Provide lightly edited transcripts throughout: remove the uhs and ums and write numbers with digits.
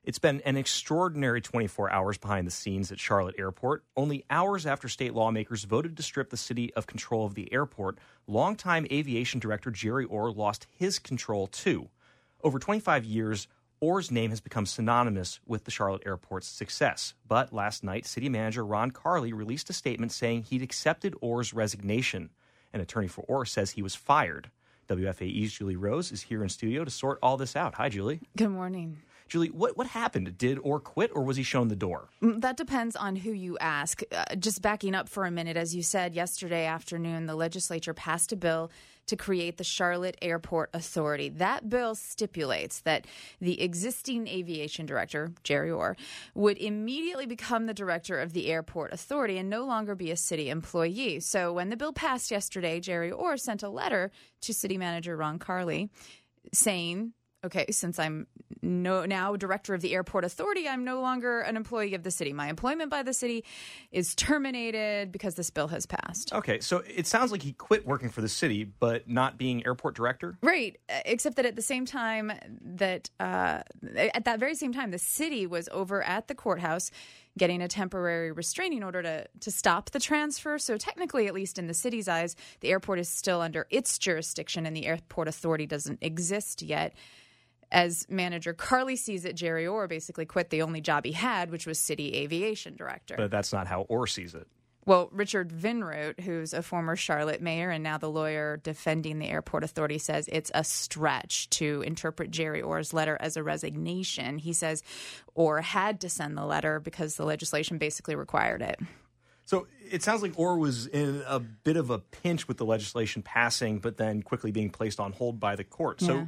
It's been an extraordinary 24 hours behind the scenes at Charlotte Airport. Only hours after state lawmakers voted to strip the city of control of the airport, longtime aviation director Jerry Orr lost his control too. Over 25 years, Orr's name has become synonymous with the Charlotte Airport's success. But last night, city manager Ron Carley released a statement saying he'd accepted Orr's resignation. An attorney for Orr says he was fired. WFAE's Julie Rose is here in studio to sort all this out. Hi, Julie. Good morning. Julie, what happened? Did Orr quit or was he shown the door? That depends on who you ask. Just backing up for a minute, as you said, yesterday afternoon, the legislature passed a bill to create the Charlotte Airport Authority. That bill stipulates that the existing aviation director, Jerry Orr, would immediately become the director of the Airport Authority and no longer be a city employee. So when the bill passed yesterday, Jerry Orr sent a letter to city manager Ron Carley saying, okay, since I'm now director of the Airport Authority, I'm no longer an employee of the city. My employment by the city is terminated because this bill has passed. Okay, so it sounds like he quit working for the city, but not being airport director? Right, except that at the same time at that very same time, the city was over at the courthouse getting a temporary restraining order to stop the transfer. So technically, at least in the city's eyes, the airport is still under its jurisdiction and the Airport Authority doesn't exist yet. As manager Carley sees it, Jerry Orr basically quit the only job he had, which was city aviation director. But that's not how Orr sees it. Well, Richard Vinroot, who's a former Charlotte mayor and now the lawyer defending the Airport Authority, says it's a stretch to interpret Jerry Orr's letter as a resignation. He says Orr had to send the letter because the legislation basically required it. So it sounds like Orr was in a bit of a pinch with the legislation passing, but then quickly being placed on hold by the court. So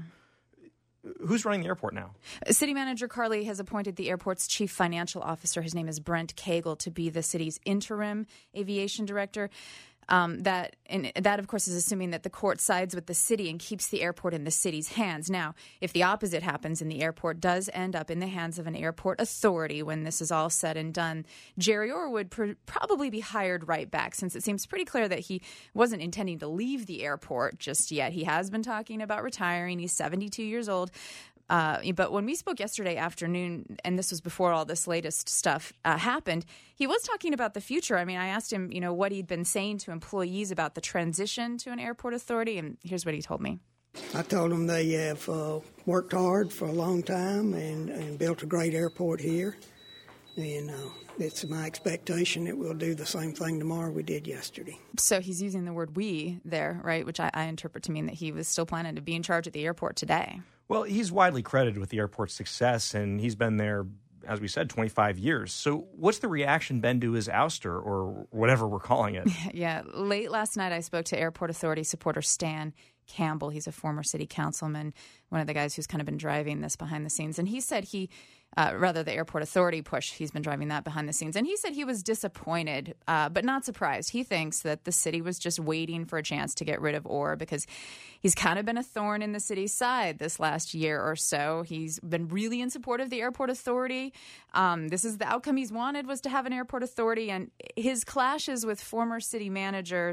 who's running the airport now? City manager Carley has appointed the airport's chief financial officer. His name is Brent Cagle, to be the city's interim aviation director. That, of course, is assuming that the court sides with the city and keeps the airport in the city's hands. Now, if the opposite happens and the airport does end up in the hands of an airport authority when this is all said and done, Jerry Orr would probably be hired right back, since it seems pretty clear that he wasn't intending to leave the airport just yet. He has been talking about retiring. He's 72 years old. But when we spoke yesterday afternoon, and this was before all this latest stuff happened, he was talking about the future. I mean, I asked him, what he'd been saying to employees about the transition to an airport authority, and here's what he told me. I told them they have worked hard for a long time and built a great airport here. And it's my expectation that we'll do the same thing tomorrow we did yesterday. So he's using the word we there, right, which I interpret to mean that he was still planning to be in charge at the airport today. Well, he's widely credited with the airport's success, and he's been there, as we said, 25 years. So what's the reaction been to his ouster, or whatever we're calling it? Yeah, late last night I spoke to Airport Authority supporter Stan Campbell. He's a former city councilman, one of the guys who's kind of been driving this behind the scenes. And he said the Airport Authority push, he's been driving that behind the scenes. And he said he was disappointed, but not surprised. He thinks that the city was just waiting for a chance to get rid of Orr because he's kind of been a thorn in the city's side this last year or so. He's been really in support of the Airport Authority. This is the outcome he's wanted, was to have an airport authority. And his clashes with a former city manager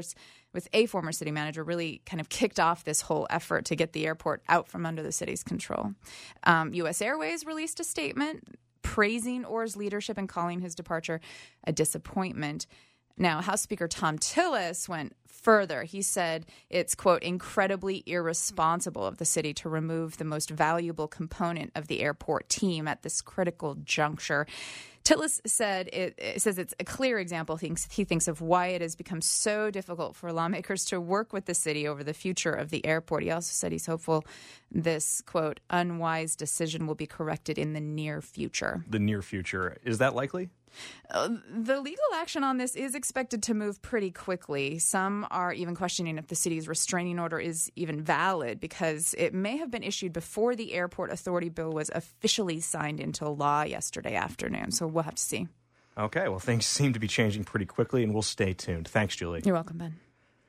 really kind of kicked off this whole effort to get the airport out from under the city's control. U.S. Airways released a statement praising Orr's leadership and calling his departure a disappointment. Now, House Speaker Thom Tillis went further. He said it's, quote, incredibly irresponsible of the city to remove the most valuable component of the airport team at this critical juncture. Tillis said it says it's a clear example. He thinks of why it has become so difficult for lawmakers to work with the city over the future of the airport. He also said he's hopeful this, quote, unwise decision will be corrected in the near future. The near future. Is that likely? The legal action on this is expected to move pretty quickly. Some are even questioning if the city's restraining order is even valid because it may have been issued before the Airport Authority bill was officially signed into law yesterday afternoon. So we'll have to see. Okay, well, things seem to be changing pretty quickly, and we'll stay tuned. Thanks, Julie. You're welcome, Ben.